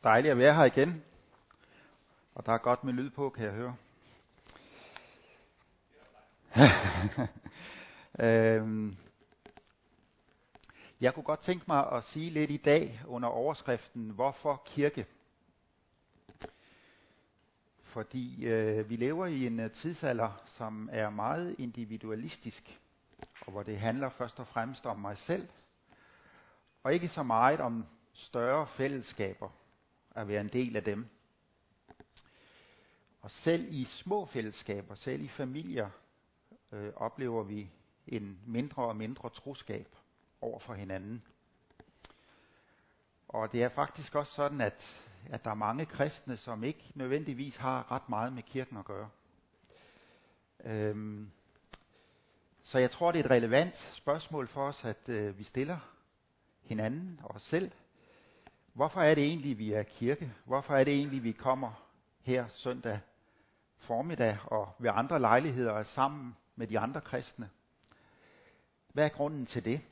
Dejligt at være her igen. Og der er godt med lyd på, kan jeg høre. Jeg kunne godt tænke mig at sige lidt i dag under overskriften, hvorfor kirke? Fordi vi lever i en tidsalder, som er meget individualistisk, og hvor det handler først og fremmest om mig selv, og ikke så meget om større fællesskaber, at være en del af dem. Og selv i små fællesskaber, selv i familier, oplever vi en mindre og mindre troskab over for hinanden. Og det er faktisk også sådan, at der er mange kristne, som ikke nødvendigvis har ret meget med kirken at gøre. Så jeg tror, det er et relevant spørgsmål for os, at vi stiller hinanden og os selv. Hvorfor er det egentlig, vi er kirke? Hvorfor er det egentlig, vi kommer her søndag formiddag og ved andre lejligheder er sammen med de andre kristne? Hvad er grunden til det?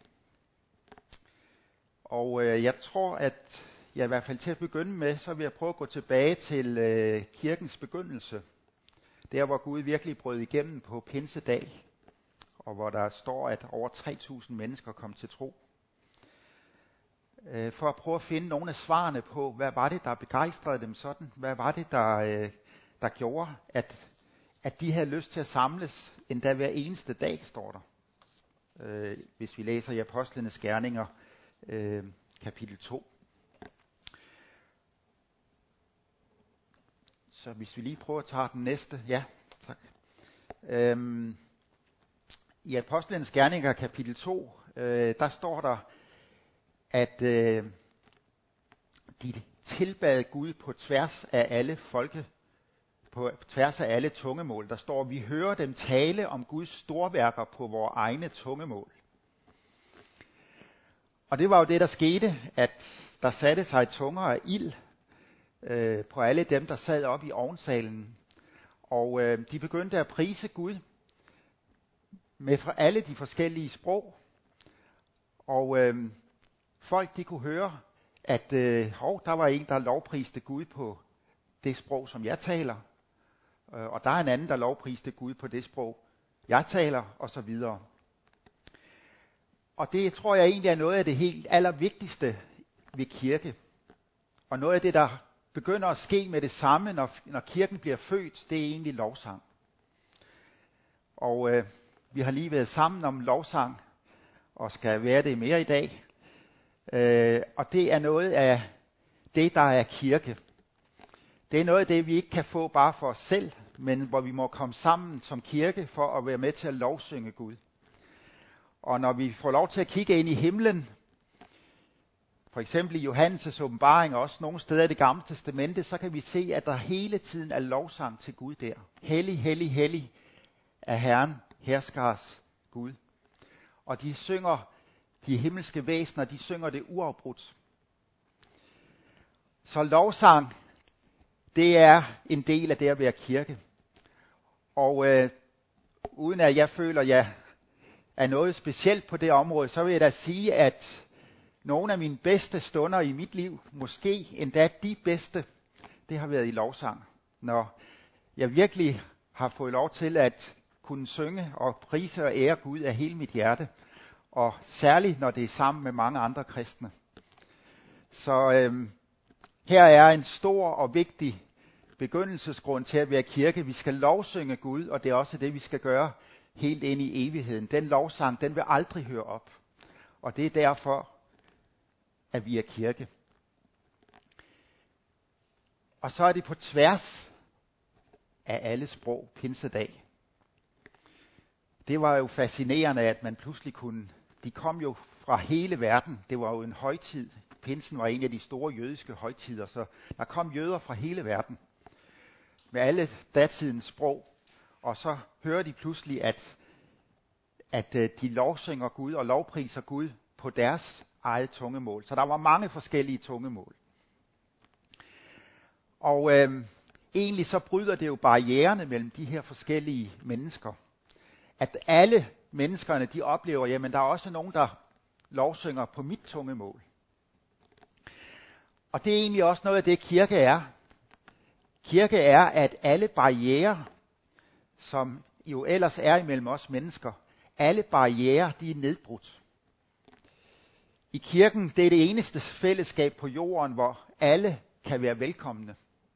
Og jeg tror, at jeg i hvert fald til at begynde med, så vil jeg prøve at gå tilbage til kirkens begyndelse. Der, hvor Gud virkelig brød igennem på pinsedag, og hvor der står, at over 3.000 mennesker kom til tro. For at prøve at finde nogle af svarene på, hvad var det, der begejstrede dem sådan? Hvad var det, der gjorde, at de havde lyst til at samles endda hver eneste dag, står der. Hvis vi læser i Apostlenes Gerninger, kapitel 2. Så hvis vi lige prøver at tage den næste. Ja, tak. I Apostlenes Gerninger, kapitel 2, der står der, at de tilbad Gud på tværs af alle folke, på tværs af alle tungemål. Der står, vi hører dem tale om Guds storværker på vores egne tungemål. Og det var jo det, der skete, at der satte sig tunger af ild på alle dem, der sad op i ovnsalen. Og de begyndte at prise Gud med fra alle de forskellige sprog. Og folk de kunne høre, at der var en, der lovpriste Gud på det sprog, som jeg taler. Og der er en anden, der lovpriste Gud på det sprog, jeg taler, og så videre. Og det tror jeg egentlig er noget af det helt allervigtigste ved kirke. Og noget af det, der begynder at ske med det samme, når kirken bliver født, det er egentlig lovsang. Og vi har lige været sammen om lovsang, og skal være det mere i dag. Og det er noget af det, der er kirke. Det er noget af det, vi ikke kan få bare for os selv, men hvor vi må komme sammen som kirke for at være med til at lovsynge Gud. Og når vi får lov til at kigge ind i himlen, for eksempel i Johannes' åbenbaring og også nogle steder i Det Gamle Testamente, så kan vi se, at der hele tiden er lovsang til Gud der. Hellig, hellig, hellig er Herren, herskers Gud. Og de synger, de himmelske væsener, de synger det uafbrudt. Så lovsang, det er en del af det at være kirke. Og uden at jeg føler, at jeg er noget specielt på det område, så vil jeg da sige, at nogle af mine bedste stunder i mit liv, måske endda de bedste, det har været i lovsang. Når jeg virkelig har fået lov til at kunne synge og prise og ære Gud af hele mit hjerte. Og særligt når det er sammen med mange andre kristne. Så her er en stor og vigtig begyndelsesgrund til at være kirke. Vi skal lovsynge Gud, og det er også det, vi skal gøre helt ind i evigheden. Den lovsang, den vil aldrig høre op. Og det er derfor, at vi er kirke. Og så er det på tværs af alle sprog, pinsedag. Det var jo fascinerende, at man pludselig kunne. De kom jo fra hele verden. Det var jo en højtid. Pinsen var en af de store jødiske højtider, så der kom jøder fra hele verden med alle datidens sprog. Og så hører de pludselig, at de lovsynger Gud og lovpriser Gud på deres eget tungemål. Så der var mange forskellige tungemål. Og egentlig så bryder det jo barriererne mellem de her forskellige mennesker. At alle menneskerne, de oplever, jamen der er også nogen, der lovsynger på mit tungemål. Og det er egentlig også noget af det, kirke er. Kirke er, at alle barrierer, som jo ellers er imellem os mennesker, alle barrierer, de er nedbrudt. I kirken, det er det eneste fællesskab på jorden, hvor alle kan være velkomne.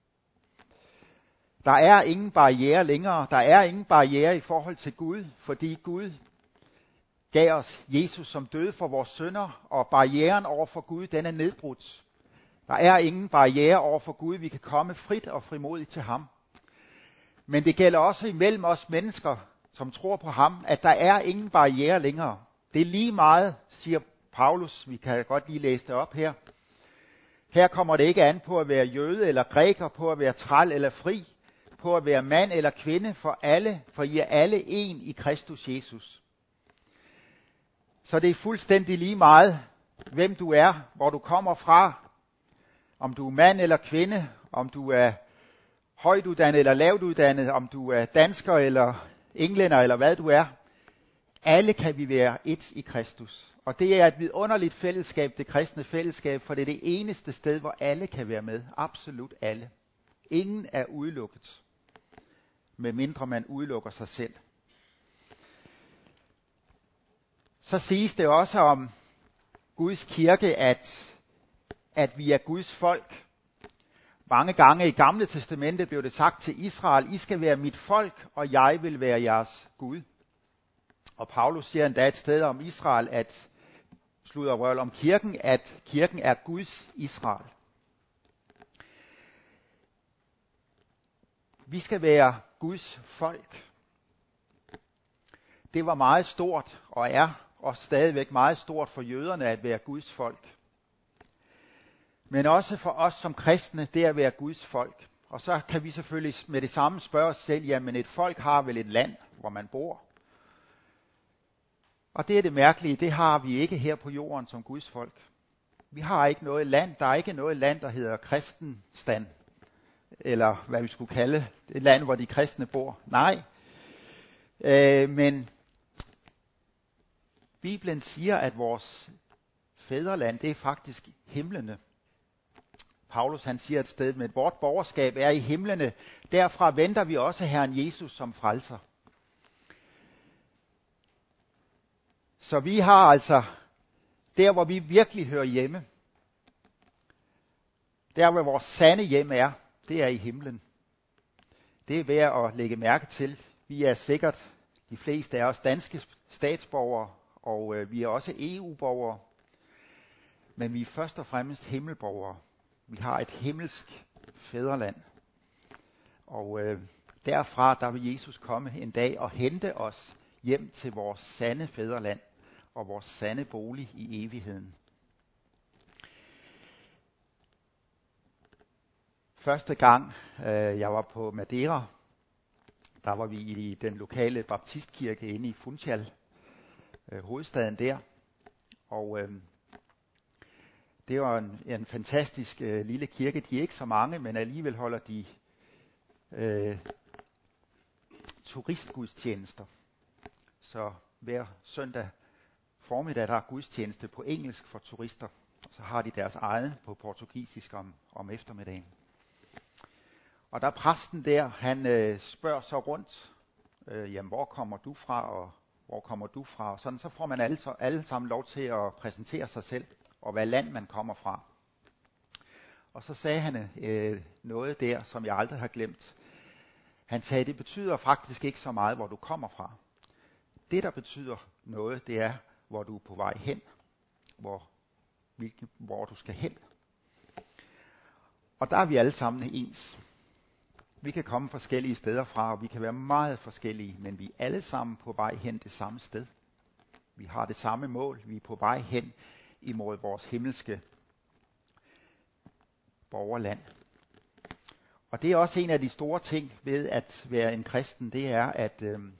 Der er ingen barriere længere. Der er ingen barriere i forhold til Gud, fordi Gud gav os Jesus, som døde for vores synder, og barrieren over for Gud, den er nedbrudt. Der er ingen barriere over for Gud. Vi kan komme frit og frimodigt til ham. Men det gælder også imellem os mennesker, som tror på ham, at der er ingen barriere længere. Det er lige meget, siger Paulus. Vi kan godt lige læse det op her. Her kommer det ikke an på at være jøde eller græker, på at være træl eller fri, på at være mand eller kvinde, for I er alle en i Kristus Jesus. Så det er fuldstændig lige meget, hvem du er, hvor du kommer fra, om du er mand eller kvinde, om du er højt uddannet eller lavt uddannet, om du er dansker eller englænder eller hvad du er. Alle kan vi være et i Kristus. Og det er et vidunderligt fællesskab, det kristne fællesskab, for det er det eneste sted, hvor alle kan være med. Absolut alle. Ingen er udelukket, medmindre man udelukker sig selv. Så siges det også om Guds kirke, at vi er Guds folk. Mange gange i Gamle Testamentet blev det sagt til Israel, I skal være mit folk, og jeg vil være jeres Gud. Og Paulus siger endda et sted om Israel, om kirken, at kirken er Guds Israel. Vi skal være Guds folk. Det var meget stort, og er også stadigvæk meget stort for jøderne at være Guds folk. Men også for os som kristne, det at være Guds folk. Og så kan vi selvfølgelig med det samme spørge os selv, jamen et folk har vel et land, hvor man bor. Og det er det mærkelige, det har vi ikke her på jorden som Guds folk. Vi har ikke noget land, der er ikke noget land, der hedder kristenstand. Eller hvad vi skulle kalde det, et land, hvor de kristne bor. Nej. Men Bibelen siger, at vores fædreland, det er faktisk himlene. Paulus han siger et sted, at vort borgerskab er i himlene. Derfra venter vi også Herren Jesus som frelser. Så vi har altså, der hvor vi virkelig hører hjemme, der hvor vores sande hjem er, det er i himlen. Det er værd at lægge mærke til. Vi er sikkert, de fleste af os, danske statsborgere, og vi er også EU-borgere. Men vi er først og fremmest himmelborgere. Vi har et himmelsk fædreland. Og derfra, der vil Jesus komme en dag og hente os hjem til vores sande fædreland og vores sande bolig i evigheden. Første gang jeg var på Madeira, der var vi i den lokale baptistkirke inde i Funchal, hovedstaden der. Og det var en fantastisk lille kirke. De er ikke så mange, men alligevel holder de turistgudstjenester. Så hver søndag formiddag der er gudstjeneste på engelsk for turister. Og så har de deres egen på portugisisk om eftermiddagen. Og der præsten der, han spørger så rundt, jamen hvor kommer du fra, og hvor kommer du fra? Og sådan, så får man alle sammen lov til at præsentere sig selv, og hvad land man kommer fra. Og så sagde han noget der, som jeg aldrig har glemt. Han sagde, det betyder faktisk ikke så meget, hvor du kommer fra. Det, der betyder noget, det er, hvor du er på vej hen. Hvor du skal hen. Og der er vi alle sammen ens. Vi kan komme forskellige steder fra, og vi kan være meget forskellige, men vi er alle sammen på vej hen det samme sted. Vi har det samme mål, vi er på vej hen imod vores himmelske borgerland. Og det er også en af de store ting ved at være en kristen, det er, at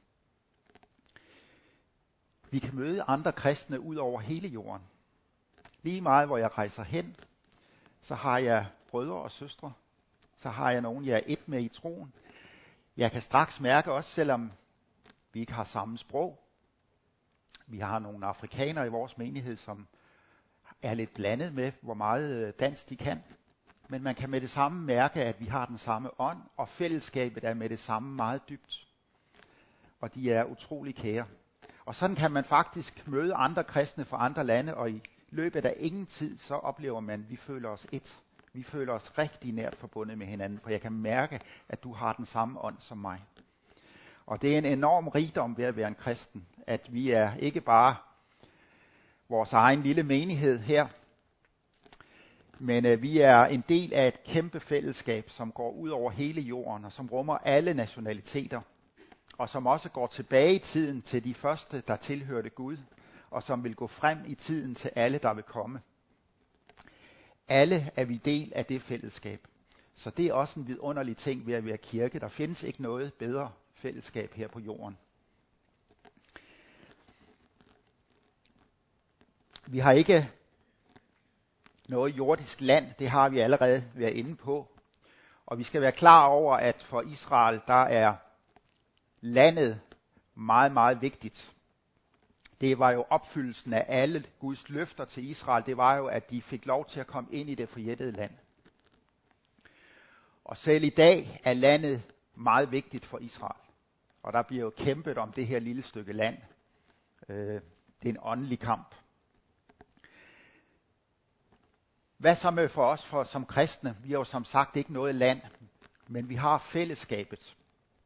vi kan møde andre kristne ud over hele jorden. Lige meget hvor jeg rejser hen, så har jeg brødre og søstre. Så har jeg nogen, jeg er et med i troen. Jeg kan straks mærke også, selvom vi ikke har samme sprog. Vi har nogle afrikanere i vores menighed, som er lidt blandet med, hvor meget dansk de kan. men man kan med det samme mærke, at vi har den samme ånd, og fællesskabet er med det samme meget dybt. Og de er utrolig kære. Og sådan kan man faktisk møde andre kristne fra andre lande, og i løbet af ingen tid, så oplever man, at vi føler os et. Vi føler os rigtig nært forbundet med hinanden, for jeg kan mærke, at du har den samme ånd som mig. Og det er en enorm rigdom ved at være en kristen, at vi er ikke bare vores egen lille menighed her, men vi er en del af et kæmpe fællesskab, som går ud over hele jorden, og som rummer alle nationaliteter, og som også går tilbage i tiden til de første, der tilhørte Gud, og som vil gå frem i tiden til alle, der vil komme. Alle er vi del af det fællesskab. Så det er også en vidunderlig ting ved at være kirke. Der findes ikke noget bedre fællesskab her på jorden. Vi har ikke noget jordisk land, det har vi allerede været inde på. Og vi skal være klar over, at for Israel, der er landet meget, meget vigtigt. Det var jo opfyldelsen af alle Guds løfter til Israel. Det var jo, at de fik lov til at komme ind i det forjættede land. Og selv i dag er landet meget vigtigt for Israel. Og der bliver jo kæmpet om det her lille stykke land. Det er en åndelig kamp. Hvad så med for os som kristne? Vi har jo som sagt ikke noget land, men vi har fællesskabet.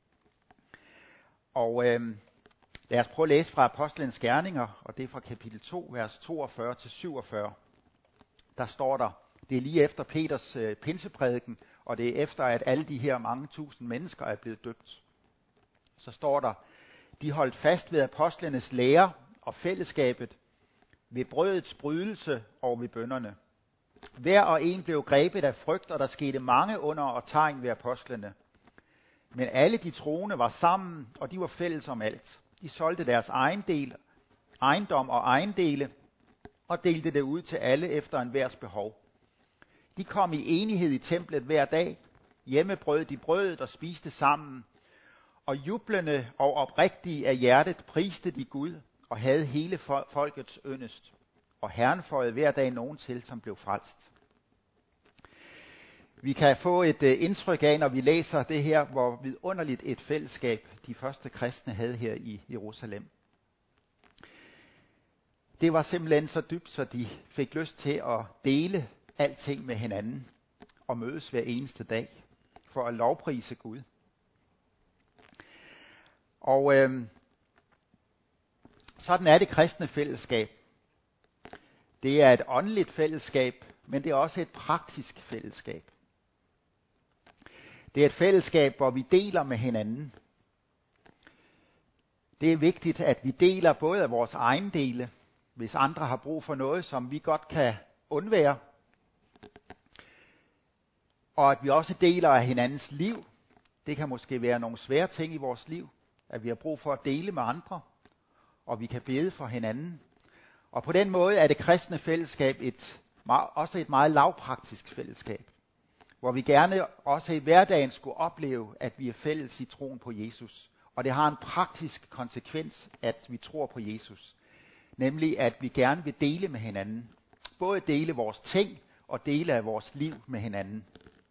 Og lad os prøve at læse fra Apostlenes Gerninger, og det er fra kapitel 2, vers 42-47. Der står der, det er lige efter Peters pinseprædiken, og det er efter, at alle de her mange tusind mennesker er blevet døbt. Så står der, de holdt fast ved apostlenes lære og fællesskabet, ved brødets brydelse og ved bønnerne. Hver og en blev grebet af frygt, og der skete mange under og tegn ved apostlene. Men alle de troende var sammen, og de var fælles om alt. De solgte deres ejendom og ejendele, og delte det ud til alle efter enhvers behov. De kom i enighed i templet hver dag, hjemme brød de brødet og spiste sammen, og jublende og oprigtige af hjertet priste de Gud, og havde hele folkets yndest. Og Herren føjede hver dag nogen til, som blev frelst. Vi kan få et indtryk af, når vi læser det her, hvor vidunderligt et fællesskab de første kristne havde her i Jerusalem. Det var simpelthen så dybt, så de fik lyst til at dele alting med hinanden og mødes hver eneste dag for at lovprise Gud. Og sådan er det kristne fællesskab. Det er et åndeligt fællesskab, men det er også et praktisk fællesskab. Det er et fællesskab, hvor vi deler med hinanden. Det er vigtigt, at vi deler både af vores ejendele, hvis andre har brug for noget, som vi godt kan undvære. Og at vi også deler af hinandens liv. Det kan måske være nogle svære ting i vores liv, at vi har brug for at dele med andre, og vi kan bede for hinanden. Og på den måde er det kristne fællesskab også et meget lavpraktisk fællesskab, hvor vi gerne også i hverdagen skulle opleve, at vi er fælles i troen på Jesus. Og det har en praktisk konsekvens, at vi tror på Jesus. Nemlig, at vi gerne vil dele med hinanden. Både dele vores ting og dele af vores liv med hinanden.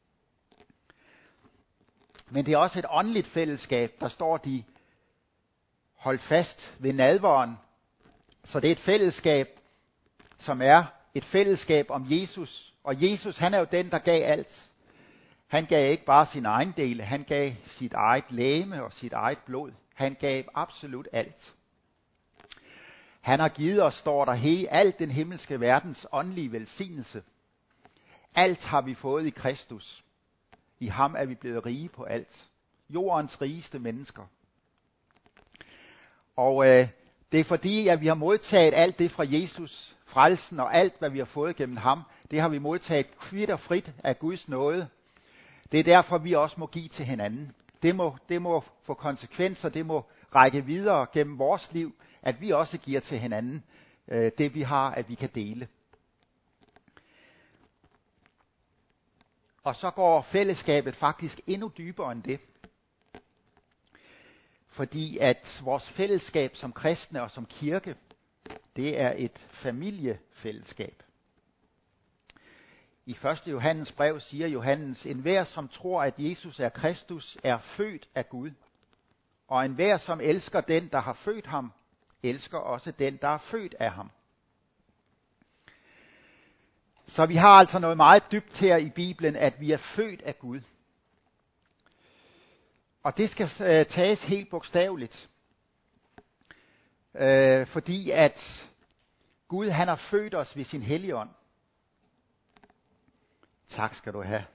Men det er også et åndeligt fællesskab, der står de holdt fast ved nadveren. Så det er et fællesskab, som er et fællesskab om Jesus. Og Jesus, han er jo den, der gav alt. Han gav ikke bare sin egen del, han gav sit eget legeme og sit eget blod. Han gav absolut alt. Han har givet os, står der, alt den himmelske verdens åndelige velsignelse. Alt har vi fået i Kristus. I ham er vi blevet rige på alt. Jordens rigeste mennesker. Og det er fordi, at vi har modtaget alt det fra Jesus, frelsen og alt, hvad vi har fået gennem ham. Det har vi modtaget kvit og frit af Guds nåde. Det er derfor, vi også må give til hinanden. Det må få konsekvenser, det må række videre gennem vores liv, at vi også giver til hinanden det, vi har, at vi kan dele. Og så går fællesskabet faktisk endnu dybere end det. Fordi at vores fællesskab som kristne og som kirke, det er et familiefællesskab. I 1. Johannes brev siger Johannes, enhver som tror, at Jesus er Kristus, er født af Gud. Og enhver som elsker den, der har født ham, elsker også den, der er født af ham. Så vi har altså noget meget dybt her i Bibelen, at vi er født af Gud. Og det skal tages helt bogstaveligt. Fordi at Gud han har født os ved sin Helligånd. Tak skal du have.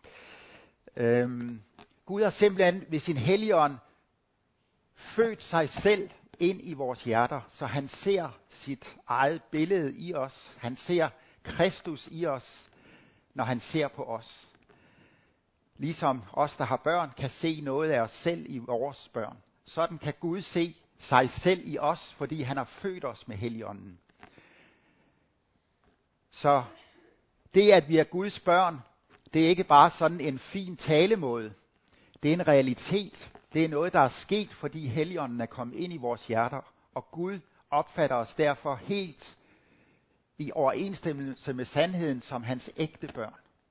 Gud har simpelthen ved sin Helligånd født sig selv ind i vores hjerter, så han ser sit eget billede i os. Han ser Kristus i os, når han ser på os. Ligesom os, der har børn, kan se noget af os selv i vores børn. Sådan kan Gud se sig selv i os, fordi han har født os med Helligånden. Så det, at vi er Guds børn, det er ikke bare sådan en fin talemåde. Det er en realitet. Det er noget, der er sket, fordi Helligånden er kommet ind i vores hjerter. Og Gud opfatter os derfor helt i overensstemmelse med sandheden som hans ægte børn.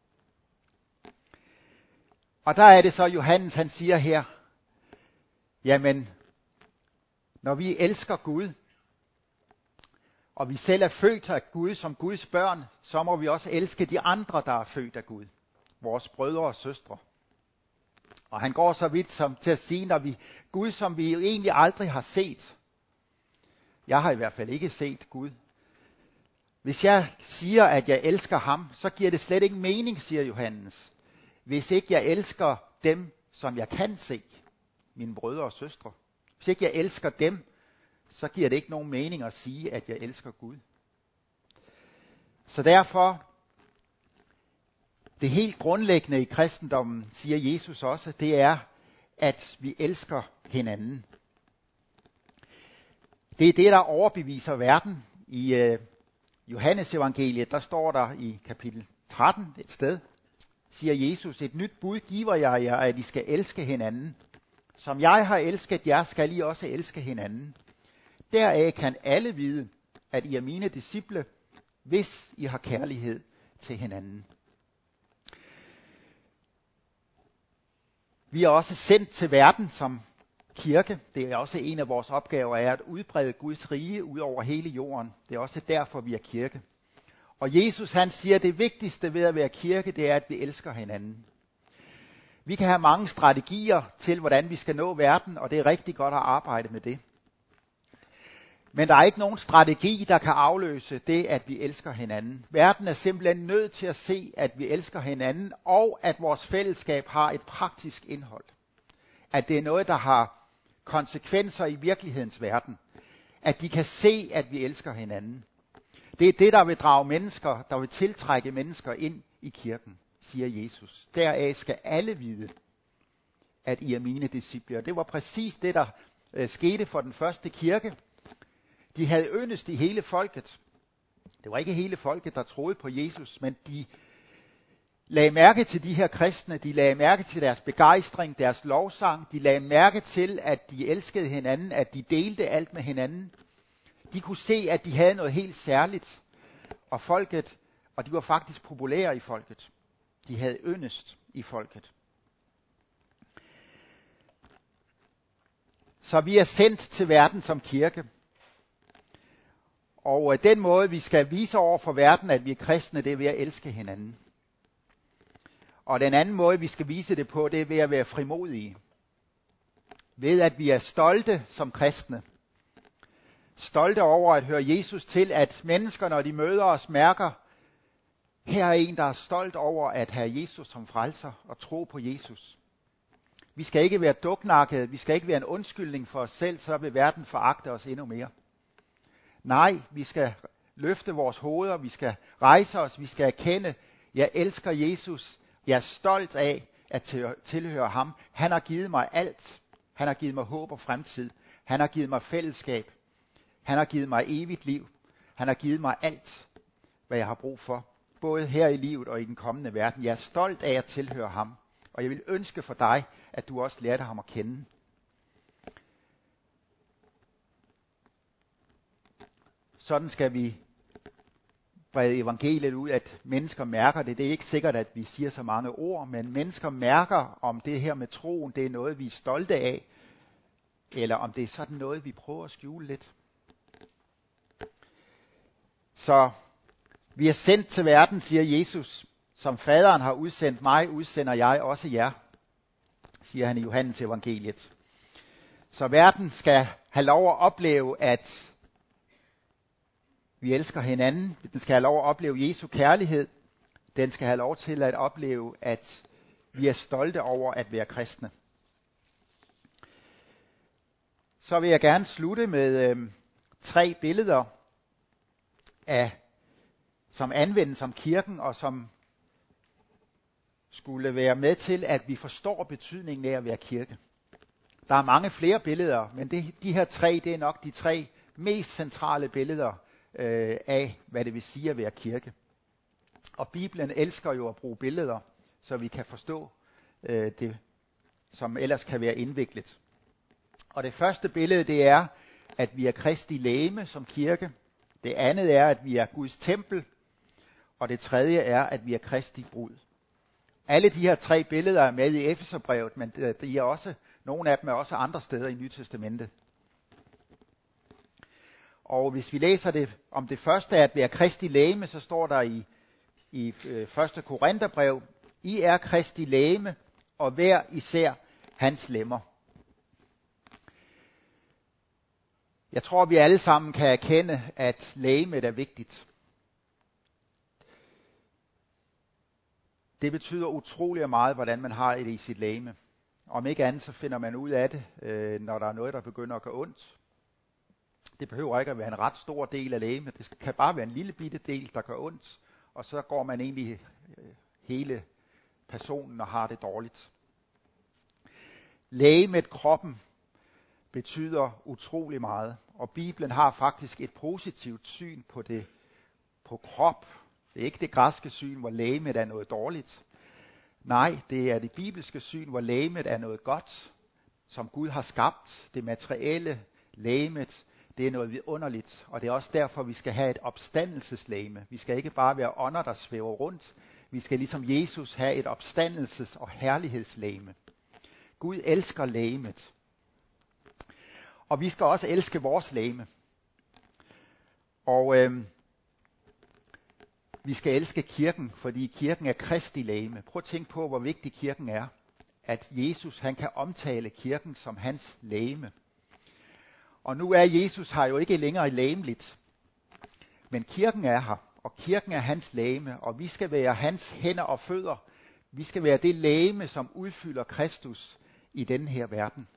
Og der er det så, Johannes han siger her, jamen, når vi elsker Gud, og vi selv er født af Gud som Guds børn, så må vi også elske de andre, der er født af Gud. Vores brødre og søstre. Og han går så vidt som til at sige, når vi Gud, som vi jo egentlig aldrig har set. Jeg har i hvert fald ikke set Gud. Hvis jeg siger, at jeg elsker ham, så giver det slet ikke mening, siger Johannes. Hvis ikke jeg elsker dem, som jeg kan se, mine brødre og søstre. Hvis ikke jeg elsker dem, så giver det ikke nogen mening at sige, at jeg elsker Gud. Så derfor, det helt grundlæggende i kristendommen, siger Jesus også, det er, at vi elsker hinanden. Det er det, der overbeviser verden. I Johannes evangeliet, der står der i kapitel 13 et sted, siger Jesus, et nyt bud giver jeg jer, at I skal elske hinanden. Som jeg har elsket jer, skal I også elske hinanden. Deraf kan alle vide, at I er mine disciple, hvis I har kærlighed til hinanden. Vi er også sendt til verden som kirke. Det er også en af vores opgaver, er at udbrede Guds rige ud over hele jorden. Det er også derfor, vi er kirke. Og Jesus han siger, at det vigtigste ved at være kirke, det er, at vi elsker hinanden. Vi kan have mange strategier til, hvordan vi skal nå verden, og det er rigtig godt at arbejde med det. Men der er ikke nogen strategi, der kan afløse det, at vi elsker hinanden. Verden er simpelthen nødt til at se, at vi elsker hinanden, og at vores fællesskab har et praktisk indhold. At det er noget, der har konsekvenser i virkelighedens verden. At de kan se, at vi elsker hinanden. Det er det, der vil drage mennesker, der vil tiltrække mennesker ind i kirken, siger Jesus. Deraf skal alle vide, at I er mine disciple. Og det var præcis det, der skete for den første kirke. De havde yndest i hele folket. Det var ikke hele folket, der troede på Jesus, men de lagde mærke til de her kristne. De lagde mærke til deres begejstring, deres lovsang. De lagde mærke til, at de elskede hinanden, at de delte alt med hinanden. De kunne se, at de havde noget helt særligt. Og de var faktisk populære i folket. De havde yndest i folket. Så vi er sendt til verden som kirke. Og den måde, vi skal vise over for verden, at vi er kristne, det er ved at elske hinanden. Og den anden måde, vi skal vise det på, det er ved at være frimodige. Ved at vi er stolte som kristne. Stolte over at høre Jesus til, at mennesker, når de møder os, mærker, her er en, der er stolt over at have Jesus som frelser og tro på Jesus. Vi skal ikke være duknakkede, vi skal ikke være en undskyldning for os selv, så vil verden foragte os endnu mere. Nej, vi skal løfte vores hoveder, vi skal rejse os, vi skal erkende, jeg elsker Jesus, jeg er stolt af at tilhøre ham. Han har givet mig alt. Han har givet mig håb og fremtid. Han har givet mig fællesskab. Han har givet mig evigt liv. Han har givet mig alt, hvad jeg har brug for. Både her i livet og i den kommende verden. Jeg er stolt af at tilhøre ham. Og jeg vil ønske for dig, at du også lærte ham at kende. Sådan skal vi brede evangeliet ud, at mennesker mærker det. Det er ikke sikkert, at vi siger så mange ord, men mennesker mærker, om det her med troen, det er noget, vi er stolte af, eller om det er sådan noget, vi prøver at skjule lidt. Så vi er sendt til verden, siger Jesus. Som faderen har udsendt mig, udsender jeg også jer, siger han i Johannes evangeliet. Så verden skal have lov at opleve, at vi elsker hinanden. Den skal have lov at opleve Jesu kærlighed. Den skal have lov til at opleve, at vi er stolte over at være kristne. Så vil jeg gerne slutte med 3 billeder, som anvendes om kirken, og som skulle være med til, at vi forstår betydningen af at være kirke. Der er mange flere billeder, men de her 3, det er nok de 3 mest centrale billeder af, hvad det vil sige at være kirke. Og Bibelen elsker jo at bruge billeder, så vi kan forstå det, som ellers kan være indviklet. Og det første billede, det er, at vi er Kristi legeme som kirke. Det andet er, at vi er Guds tempel. Og det tredje er, at vi er Kristi brud. Alle de her 3 billeder er med i Efeserbrevet, men de er også, nogle af dem er også andre steder i Nye Testamentet. Og hvis vi læser det om det første, at være Kristi legeme, så står der i 1. Korintherbrev, I er Kristi legeme, og hver især hans lemmer. Jeg tror, vi alle sammen kan erkende, at legemet er vigtigt. Det betyder utrolig meget, hvordan man har det i sit legeme. Om ikke andet, så finder man ud af det, når der er noget, der begynder at gå ondt. Det behøver ikke at være en ret stor del af legemet. Det kan bare være en lille bitte del, der gør ondt. Og så går man egentlig hele personen og har det dårligt. Legemet, kroppen, betyder utrolig meget. Og Bibelen har faktisk et positivt syn på krop. Det er ikke det græske syn, hvor legemet er noget dårligt. Nej, det er det bibelske syn, hvor legemet er noget godt, som Gud har skabt. Det materielle legemet, det er noget vidunderligt. Og det er også derfor, vi skal have et opstandelseslegeme. Vi skal ikke bare være ånder, der svæver rundt. Vi skal ligesom Jesus have et opstandelses- og herlighedslegeme. Gud elsker legemet. Og vi skal også elske vores legeme. Og vi skal elske kirken, fordi kirken er Kristi legeme. Prøv at tænke på, hvor vigtig kirken er. At Jesus, han kan omtale kirken som hans legeme. Og nu er Jesus her jo ikke længere legemligt. Men kirken er her, og kirken er hans legeme, og vi skal være hans hænder og fødder. Vi skal være det legeme, som udfylder Kristus i denne her verden.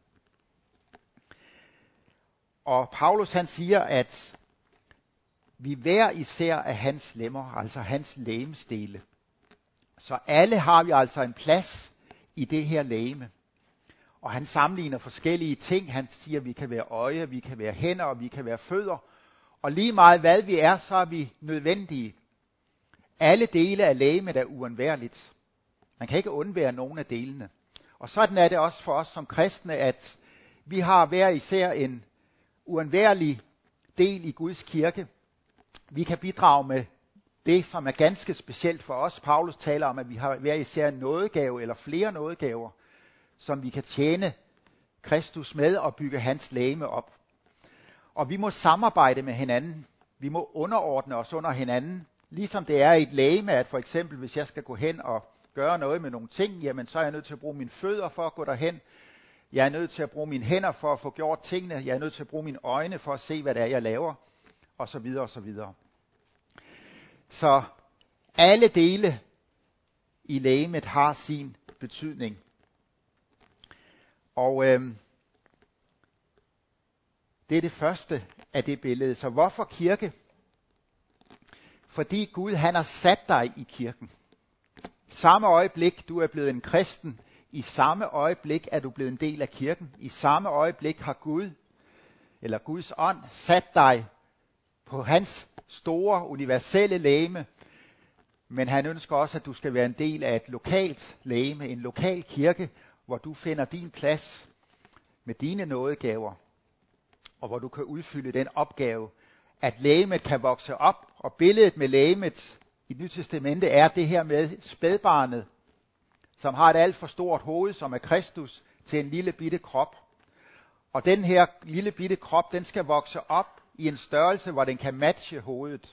Og Paulus han siger, at vi hver især er hans lemmer, altså hans legemsdele. Så alle har vi altså en plads i det her legeme. Og han sammenligner forskellige ting. Han siger, at vi kan være øje, vi kan være hænder, og vi kan være fødder. Og lige meget hvad vi er, så er vi nødvendige. Alle dele af legemet er uundværligt. Man kan ikke undvære nogen af delene. Og sådan er det også for os som kristne, at vi har hver især en uundværlig del i Guds kirke. Vi kan bidrage med det, som er ganske specielt for os. Paulus taler om, at vi har hver især en nådegave eller flere nådegaver, som vi kan tjene Kristus med og bygge hans legeme op. Og vi må samarbejde med hinanden. Vi må underordne os under hinanden. Ligesom det er i et legeme, at for eksempel hvis jeg skal gå hen og gøre noget med nogle ting, jamen så er jeg nødt til at bruge mine fødder for at gå derhen. Jeg er nødt til at bruge mine hænder for at få gjort tingene. Jeg er nødt til at bruge mine øjne for at se, hvad det er, jeg laver. Og så videre, og så videre. Så alle dele i legemet har sin betydning. Og det er det første af det billede. Så hvorfor kirke? Fordi Gud, han har sat dig i kirken. I samme øjeblik, du er blevet en kristen, i samme øjeblik er du blevet en del af kirken. I samme øjeblik har Gud, eller Guds ånd, sat dig på hans store, universelle legeme. Men han ønsker også, at du skal være en del af et lokalt legeme, en lokal kirke, hvor du finder din plads med dine nådegaver, og hvor du kan udfylde den opgave, at legemet kan vokse op Og billedet med legemet i Det Nye Testamente er det her med spædbarnet, som har et alt for stort hoved, som er Kristus, til en lille bitte krop. Og den her lille bitte krop, den skal vokse op i en størrelse, hvor den kan matche hovedet.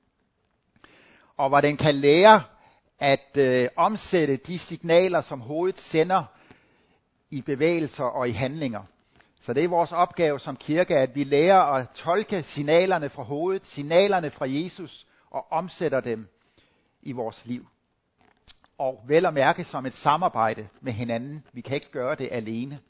Og hvor den kan lære at omsætte de signaler, som hovedet sender i bevægelser og i handlinger. Så det er vores opgave som kirke, at vi lærer at tolke signalerne fra hovedet, signalerne fra Jesus, og omsætter dem i vores liv. Og vel at mærke som et samarbejde med hinanden. Vi kan ikke gøre det alene.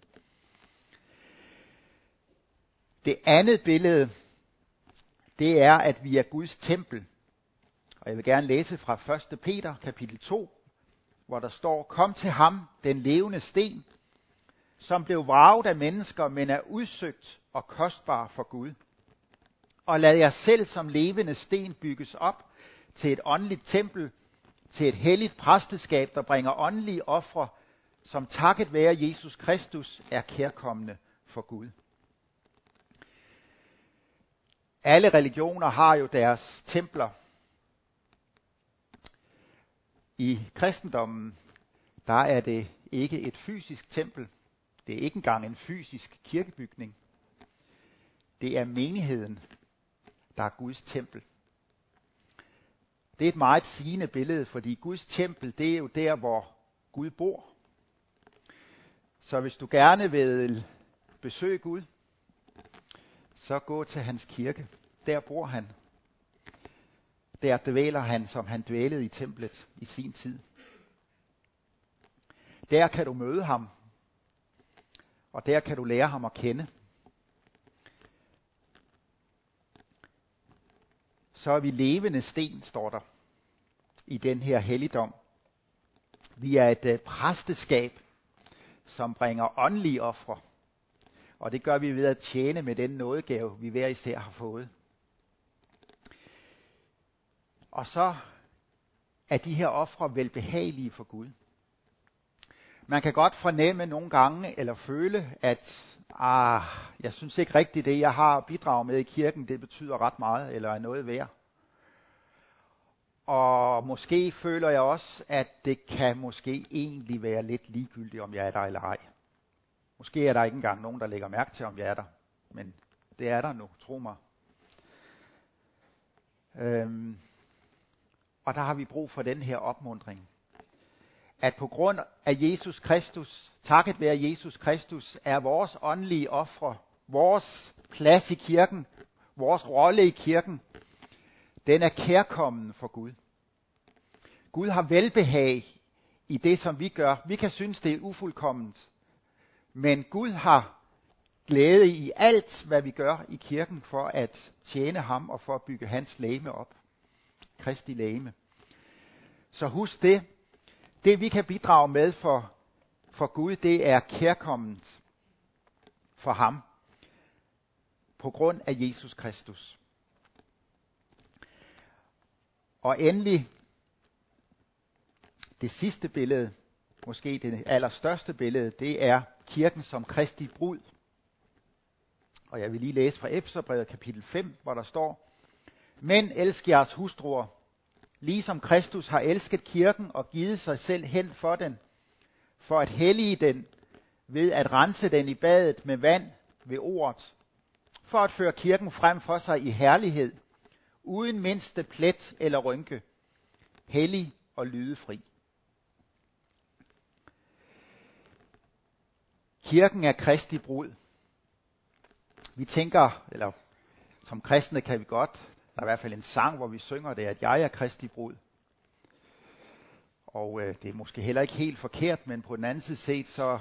Det andet billede, det er, at vi er Guds tempel. Og jeg vil gerne læse fra 1. Peter, kapitel 2, hvor der står: Kom til ham, den levende sten, som blev vraget af mennesker, men er udsøgt og kostbar for Gud. Og lad jer selv som levende sten bygges op til et åndeligt tempel, til et helligt præsteskab, der bringer åndelige ofre, som takket være Jesus Kristus er kærkommende for Gud. Alle religioner har jo deres templer. I kristendommen, der er det ikke et fysisk tempel. Det er ikke engang en fysisk kirkebygning. Det er menigheden, der er Guds tempel. Det er et meget sigende billede, fordi Guds tempel, det er jo der, hvor Gud bor. Så hvis du gerne vil besøge Gud, så gå til hans kirke. Der bor han. Der dvæler han, som han dvælede i templet i sin tid. Der kan du møde ham, og der kan du lære ham at kende. Så er vi levende sten, står der i den her helligdom. Vi er et præsteskab, som bringer åndelige ofre. Og det gør vi ved at tjene med den nådegave, vi hver især har fået. Og så er de her ofre velbehagelige for Gud. Man kan godt fornemme nogle gange, eller føle, at jeg synes ikke rigtigt, det jeg har bidraget med i kirken, det betyder ret meget, eller er noget værd. Og måske føler jeg også, at det kan måske egentlig være lidt ligegyldigt, om jeg er der eller ej. Måske er der ikke engang nogen, der lægger mærke til, om jeg er der. Men det er der nu, tro mig. Og der har vi brug for den her opmuntring. At på grund af Jesus Kristus, takket være Jesus Kristus, er vores åndelige ofre, vores plads i kirken, vores rolle i kirken, den er kærkommen for Gud. Gud har velbehag i det, som vi gør. Vi kan synes, det er ufuldkomment. Men Gud har glæde i alt, hvad vi gør i kirken, for at tjene ham og for at bygge hans legeme op. Kristi legeme. Så husk det. Det vi kan bidrage med for Gud, det er kærkomment for ham. På grund af Jesus Kristus. Og endelig, det sidste billede, måske det allerstørste billede, det er kirken som Kristi brud. Og jeg vil lige læse fra Efeserbrevet kapitel 5, hvor der står: Men elsk jeres hustruer, ligesom Kristus har elsket kirken og givet sig selv hen for den, for at hellige den ved at rense den i badet med vand ved ordet, for at føre kirken frem for sig i herlighed, uden mindste plet eller rynke, hellig og lydefri. Kirken er Kristi brud. Vi tænker, eller som kristne kan vi godt, der er i hvert fald en sang, hvor vi synger det, at jeg er Kristi brud. Og det er måske heller ikke helt forkert, men på den anden side set, så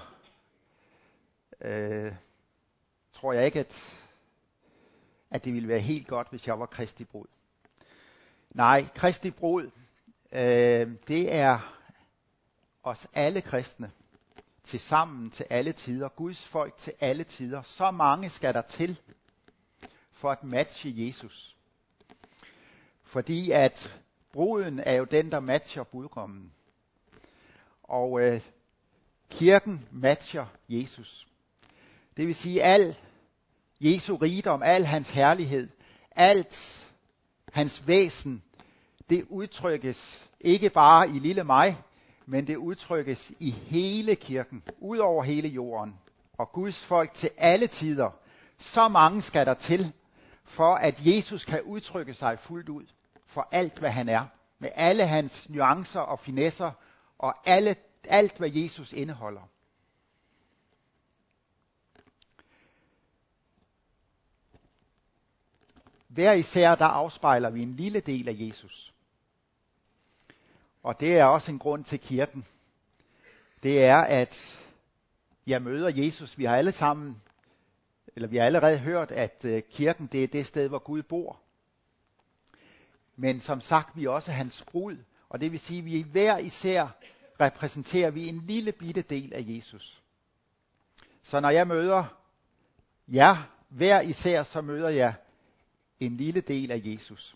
tror jeg ikke, at det ville være helt godt, hvis jeg var Kristi brud. Nej, Kristi brud, det er os alle kristne, til sammen til alle tider, Guds folk til alle tider. Så mange skal der til for at matche Jesus. Fordi at bruden er jo den, der matcher brudgommen. Og kirken matcher Jesus. Det vil sige al Jesu rigdom, al hans herlighed, alt hans væsen, det udtrykkes ikke bare i lille mig, men det udtrykkes i hele kirken, ud over hele jorden, og Guds folk til alle tider. Så mange skal der til, for at Jesus kan udtrykke sig fuldt ud for alt, hvad han er, med alle hans nuancer og finesser, og alt, hvad Jesus indeholder. Hver især, der afspejler vi en lille del af Jesus. Og det er også en grund til kirken. Det er, at jeg møder Jesus. Vi har allerede hørt, at kirken, det er det sted, hvor Gud bor. Men som sagt, vi er også hans brud. Og det vil sige, at vi hver især repræsenterer vi en lille bitte del af Jesus. Så når jeg møder jer hver især, så møder jeg en lille del af Jesus.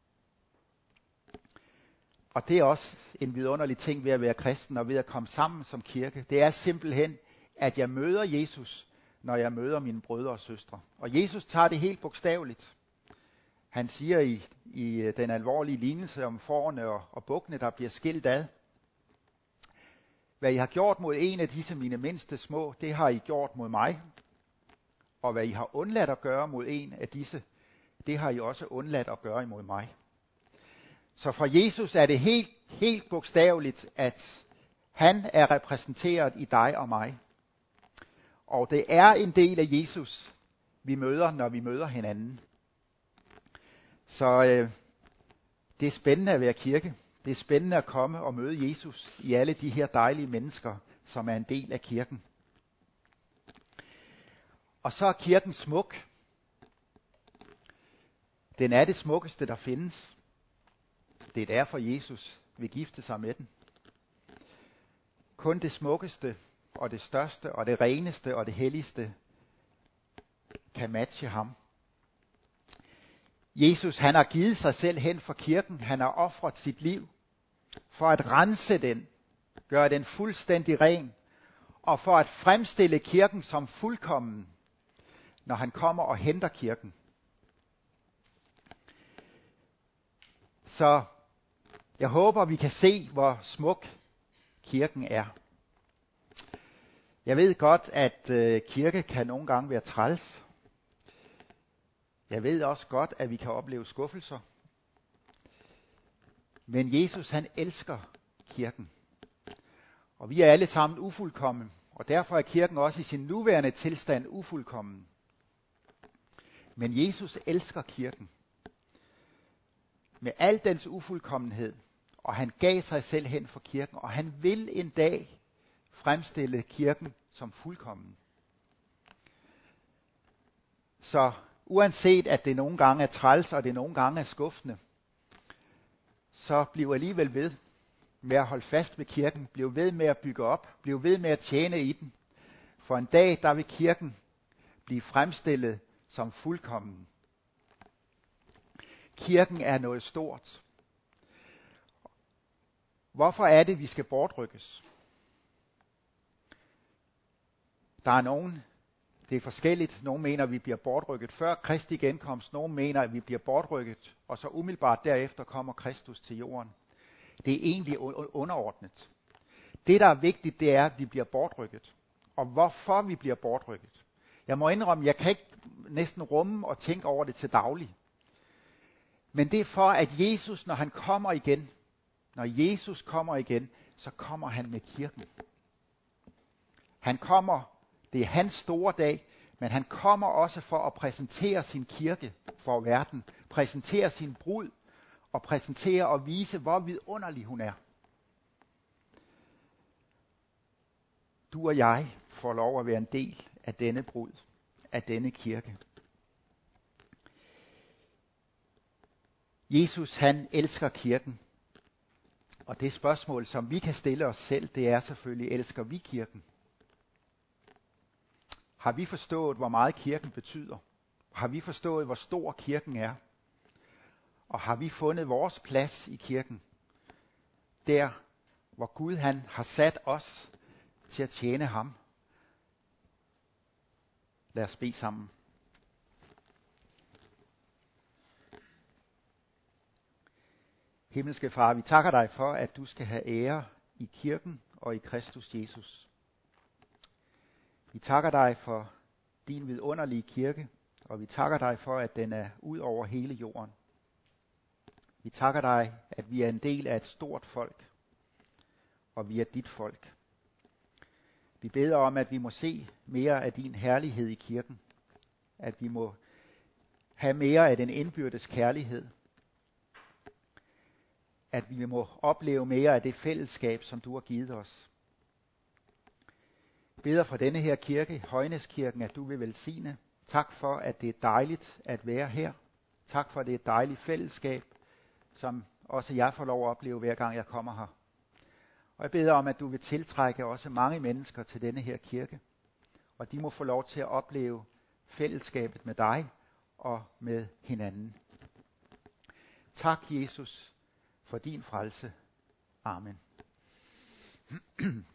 Og det er også en vidunderlig ting ved at være kristen og ved at komme sammen som kirke. Det er simpelthen, at jeg møder Jesus, når jeg møder mine brødre og søstre. Og Jesus tager det helt bogstaveligt. Han siger i den alvorlige lignelse om fårene og bukkene, der bliver skilt ad: hvad I har gjort mod en af disse mine mindste små, det har I gjort mod mig. Og hvad I har undladt at gøre mod en af disse, det har I også undladt at gøre imod mig. Så for Jesus er det helt bogstaveligt, at han er repræsenteret i dig og mig. Og det er en del af Jesus, vi møder, når vi møder hinanden. Så det er spændende at være kirke. Det er spændende at komme og møde Jesus i alle de her dejlige mennesker, som er en del af kirken. Og så er kirken smuk. Den er det smukkeste, der findes. Det er derfor, Jesus vil gifte sig med den. Kun det smukkeste og det største og det reneste og det helligste kan matche ham. Jesus, han har givet sig selv hen for kirken. Han har ofret sit liv for at rense den, gøre den fuldstændig ren, og for at fremstille kirken som fuldkommen, når han kommer og henter kirken. Så jeg håber, vi kan se, hvor smuk kirken er. Jeg ved godt, at kirke kan nogle gange være træls. Jeg ved også godt, at vi kan opleve skuffelser. Men Jesus, han elsker kirken. Og vi er alle sammen ufuldkomne, og derfor er kirken også i sin nuværende tilstand ufuldkommen. Men Jesus elsker kirken med al dens ufuldkommenhed, og han gav sig selv hen for kirken, og han vil en dag fremstille kirken som fuldkommen. Så uanset at det nogle gange er træls, og det nogle gange er skuffende, så bliv alligevel ved med at holde fast ved kirken, bliv ved med at bygge op, bliv ved med at tjene i den. For en dag, der vil kirken blive fremstillet som fuldkommen. Kirken er noget stort. Hvorfor er det, vi skal bortrykkes? Der er nogen, det er forskelligt. Nogle mener, at vi bliver bortrykket før Kristi genkomst. Nogle mener, at vi bliver bortrykket, og så umiddelbart derefter kommer Kristus til jorden. Det er egentlig underordnet. Det, der er vigtigt, det er, at vi bliver bortrykket. Og hvorfor vi bliver bortrykket. Jeg må indrømme, jeg kan ikke næsten rumme og tænke over det til daglig. Men det er for, at Jesus, når han kommer igen, når Jesus kommer igen, så kommer han med kirken. Han kommer, det er hans store dag, men han kommer også for at præsentere sin kirke for verden, præsentere sin brud, og præsentere og vise, hvor vidunderlig hun er. Du og jeg får lov at være en del af denne brud, af denne kirke. Jesus, han elsker kirken. Og det spørgsmål, som vi kan stille os selv, det er selvfølgelig, elsker vi kirken? Har vi forstået, hvor meget kirken betyder? Har vi forstået, hvor stor kirken er? Og har vi fundet vores plads i kirken? Der, hvor Gud han har sat os til at tjene ham. Lad os bede sammen. Himmelske Far, vi takker dig for, at du skal have ære i kirken og i Kristus Jesus. Vi takker dig for din vidunderlige kirke, og vi takker dig for, at den er ud over hele jorden. Vi takker dig, at vi er en del af et stort folk, og vi er dit folk. Vi beder om, at vi må se mere af din herlighed i kirken, at vi må have mere af den indbyrdes kærlighed, at vi må opleve mere af det fællesskab, som du har givet os. Jeg beder for denne her kirke, Højnæskirken, at du vil velsigne. Tak for, at det er dejligt at være her. Tak for, at det er et dejligt fællesskab, som også jeg får lov at opleve, hver gang jeg kommer her. Og jeg beder om, at du vil tiltrække også mange mennesker til denne her kirke, og de må få lov til at opleve fællesskabet med dig og med hinanden. Tak, Jesus, for din frelse. Amen.